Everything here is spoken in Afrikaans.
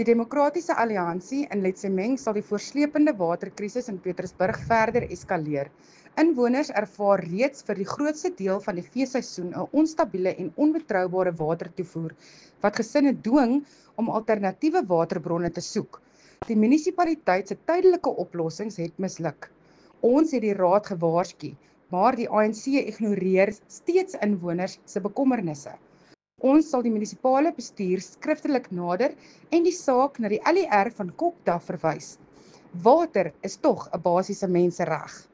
Die Demokratiese Alliansie in Letsemeng sal die voorslepende waterkrisis in Petersburg verder eskaleer. Inwoners ervaar reeds vir die grootste deel van die feesseisoen 'n onstabiele en onbetroubare watertoevoer wat gesinne dwing om alternatiewe waterbronne te soek. Die munisipaliteit se tydelike oplossings het misluk. Ons het die raad gewaarsku, maar die ANC ignoreer steeds inwoners se bekommernisse. Ons sal die munisipale bestuur skriftelik nader en die saak na die LER van Kokda verwys. Water is tog 'n basiese mensereg.